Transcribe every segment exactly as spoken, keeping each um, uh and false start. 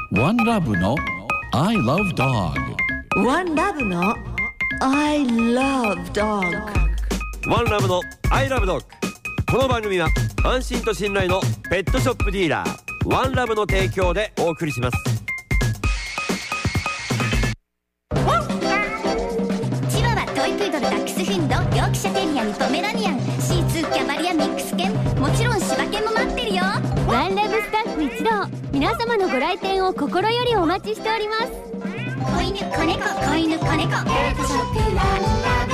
ワンラブの I love dog。 ワンラブの I love dog。 ワンラブの I love dog。 この番組は安心と信頼のペットショップディーラーワンラブの提供でお送りします。 チワワ、トイプードル、ダックスフンド、ヨークシャテリアン、ポメラニアン、シーツー、キャバリア、ミックス犬、もちろん柴犬も待ってるよ。 ワンラブスタッフ一同、皆様のご来店を心よりお待ちしております。 子犬、子猫、子犬、子猫、ペットショップワンラ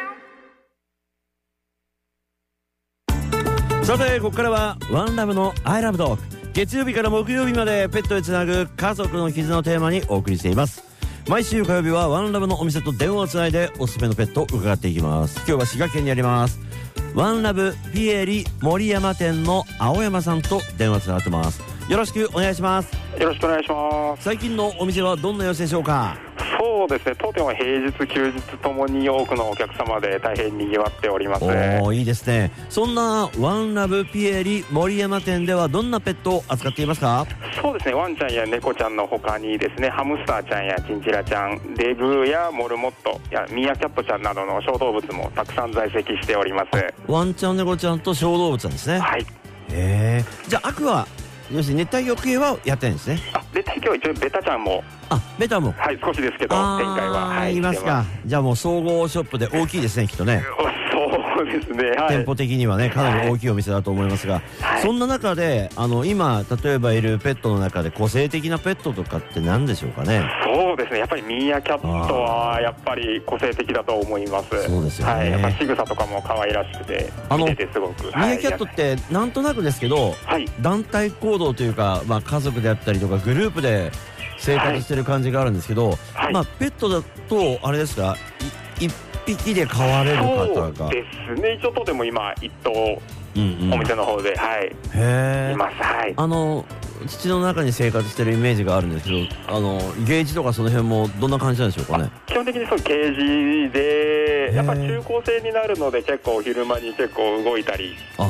ブ。さてここからはワンラブの I love dog。 月曜日から木曜日までペットでつなぐ家族の絆をテーマにお送りしています。毎週火曜日はワンラブのお店と電話をつないでおすすめのペットを伺っていきます。今日は滋賀県にありますワンラブピエリ森山店の青山さんと電話つながってます。よろしくお願いします。 よろしくお願いします。 最近のお店はどんな様子でしょうか？ そうですね、当店は平日休日ともに多くのお客様で大変にぎわっております。 おー、いいですね。そんなワンラブピエリ森山店ではどんなペットを扱っていますか？ そうですね、ワンちゃんや猫ちゃんの他にですね、ハムスターちゃんやチンチラちゃん、デグーやモルモットやミーアキャットちゃんなどの小動物もたくさん在籍しております。 ワンちゃん猫ちゃんと小動物なんですね。 はい。 へー、じゃあアクア、要するに熱帯魚系はやってるんですね。 あ、熱帯魚は一応ベタちゃんも、 あ、ベタも、 はい、少しですけど展開は、はい、 いますか。じゃあもう総合ショップで大きいですね、きっとね。 そうですね、はい、 店舗的にはねかなり大きいお店だと思いますが、はい、そんな中であの今例えばいるペットの中で個性的なペットとかって何でしょうかね？ そうですね、やっぱりミーアキャットはやっぱり個性的だと思います。 そうですよね、 はい、やっぱ仕草とかも可愛らしくて見ててすごく、 ミーアキャットってなんとなくですけど、はい、団体行動というか、まあ、家族であったりとかグループで生活してる感じがあるんですけど、はい、まあ、ペットだとあれですか、一匹で飼われる方が。 そうですね、一応とても今一頭、うんうん、お店の方で、はい、 へー、います。はい、 あの土の中に生活してるイメージがあるんですけど、あのゲージとかその辺もどんな感じなんでしょうかね？ 基本的にそうケージでやっぱ中高生になるので結構昼間に結構動いたり、はい、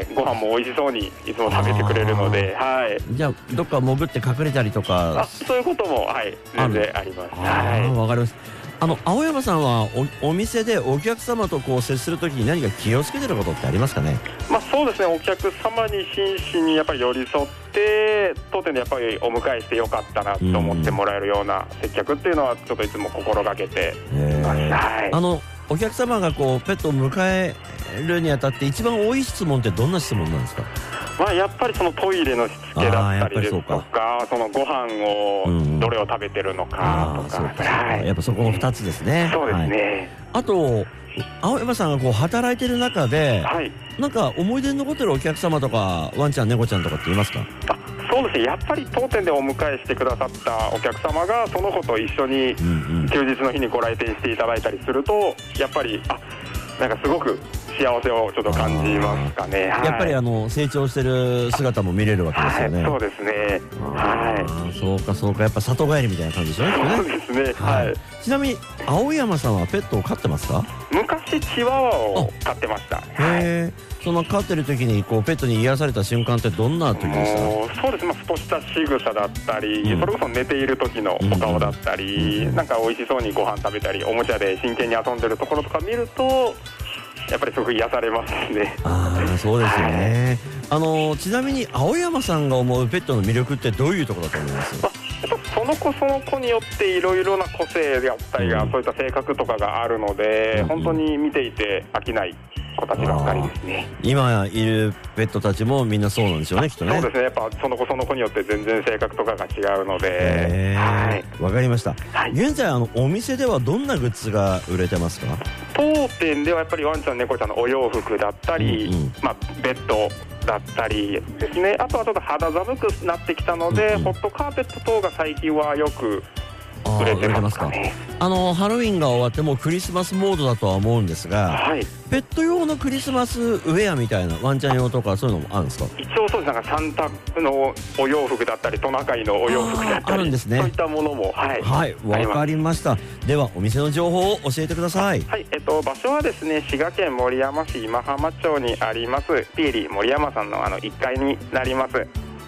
ご飯も美味しそうにいつも食べてくれるので、はい、 じゃあどっか潜って隠れたりとか、 あ、そういうことも、はい、全然あります。 はい、わかります。あの青山さんは お, お店でお客様とこう接するときに何か気をつけてることってありますかね？ まあ、そうですね、お客様に真摯にやっぱり寄り添って当店でやっぱりお迎えしてよかったなと思ってもらえるような接客っていうのはちょっといつも心がけています。はい、 あのお客様がこうペットを迎えるにあたって一番多い質問ってどんな質問なんですか？ まあ、やっぱりそのトイレのしつけだったりですとか、そのご飯をどれを食べてるのかとか、 はい、やっぱそこのふたつですね。 そうですね、 はい、あと青山さんがこう働いてる中で、はい、なんか思い出に残ってるお客様とかワンちゃん猫ちゃんとかっていますか？ あ、そうですね、やっぱり当店でお迎えしてくださったお客様がその子と一緒に休日の日にご来店していただいたりすると、やっぱりあ、なんかすごく幸せをちょっと感じますかね。はい、 やっぱりあの成長してる姿も見れるわけですよね。 はい、そうですね。はい。 そうかそうか、やっぱ里帰りみたいな感じでしょうね。 そうですね。はい。 ちなみに青山さんはペットを飼ってますか？ 昔チワワを飼ってました。 へえ。その飼ってる時にこうペットに癒された瞬間ってどんな時でした？ そうですね、まあ、ふとした仕草だったり、うん、それこそ寝ている時のお顔だったり、うんうん、なんか美味しそうにご飯食べたりおもちゃで真剣に遊んでるところとか見るとやっぱりすごく癒されますね。 ああ、そうですよね。はい、あのちなみに青山さんが思うペットの魅力ってどういうところだと思います？ まあ、やっぱその子その子によっていろいろな個性であったりが、うん、そういった性格とかがあるので、うん、本当に見ていて飽きない子たちばっかりですね。 今いるペットたちもみんなそうなんでしょうね、きっとね。 そうですね、やっぱその子その子によって全然性格とかが違うので。 はい、わかりました。はい、現在あのお店ではどんなグッズが売れてますか？ 当店ではやっぱりワンちゃん猫ちゃんのお洋服だったり、うんうん、まあ、ベッドだったりですね。あとはちょっと肌寒くなってきたので、うんうん、ホットカーペット等が最近はよく売れてますかね。 あのハロウィンが終わってもうクリスマスモードだとは思うんですが、はい、ペット用のクリスマスウェアみたいなワンちゃん用とかそういうのもあるんですか？ 一応そうです。なんかサンタのお洋服だったりトナカイのお洋服だったりあるんですね。 そういったものも、はい、 はい、わかりました。ではお店の情報を教えてください。 はい、えっと場所はですね、滋賀県守山市今浜町にありますピエリ森山さんのあのいっかいになります。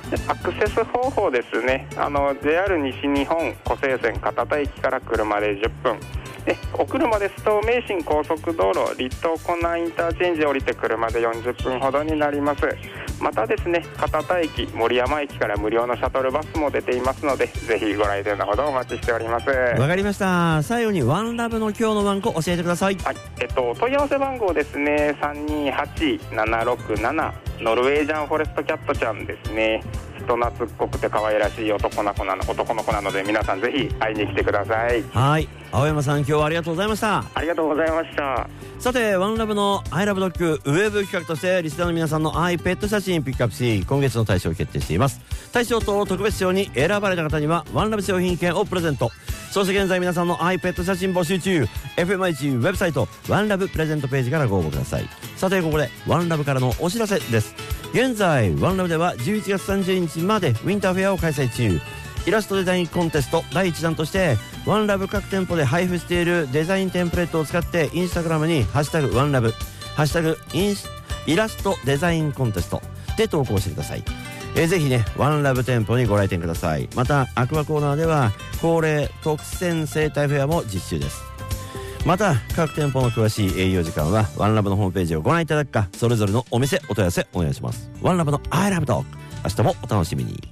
でアクセス方法ですね。あの ジェイアール 西日本湖西線片田駅から車でじゅっぷんで、お車ですと名神高速道路立東湖南インターチェンジ降りて車でよんじゅっぷんほどになります。またですね、片田駅森山駅から無料のシャトルバスも出ていますので、ぜひご来店のほどお待ちしております。 わかりました。最後にワンラブの今日の番号教えてください。 はい、えっと問い合わせ番号ですね、さんにはちななろくななノルウェージャンフォレストキャットちゃんですね。人懐っこくて可愛らしい男の子なの男の子なので、皆さんぜひ会いに来てください。 はい、青山さん今日はありがとうございました。 ありがとうございました。 さて、ワンラブのアイラブドッグウェブ企画としてリスナーの皆さんのアイペット写真ピックアップし、今月の大賞を決定しています。大賞と特別賞に選ばれた方にはワンラブ商品券をプレゼント。そして現在皆さんのアイペット写真募集中。 エフエムアイチ ウェブサイトワンラブプレゼントページからご応募ください。さて、ここでワンラブからのお知らせです。現在ワンラブではじゅういちがつさんじゅうにちまでウィンターフェアを開催中。イラストデザインコンテストだいいちだんとしてワンラブ各店舗で配布しているデザインテンプレートを使ってインスタグラムにハッシュタグワンラブハッシュタグインスイラストデザインコンテストで投稿してください。えー、ぜひねワンラブ店舗にご来店ください。またアクアコーナーでは恒例特選生態フェアも実習です。また各店舗の詳しい営業時間はワンラブのホームページをご覧いただくか、それぞれのお店お問い合わせお願いします。ワンラブのアイラブドッグ、明日もお楽しみに。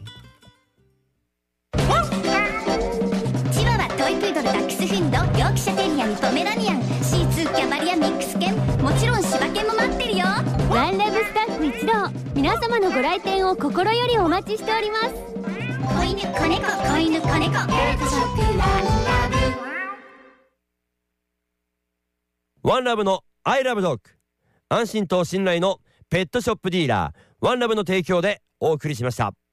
チワワ、トイプードル、ダックスフンド、ヨークシャテリアにポメラニアン、シーツー、キャバリア、ミックス犬、もちろん柴犬も待ってるよ。 ワンラブスタッフ一同、皆様のご来店を心よりお待ちしております。 子犬、子猫、子犬、子猫、ペットショップワンラブ。 ワンラブのアイラブドッグ、安心と信頼のペットショップディーラーワンラブの提供でお送りしました。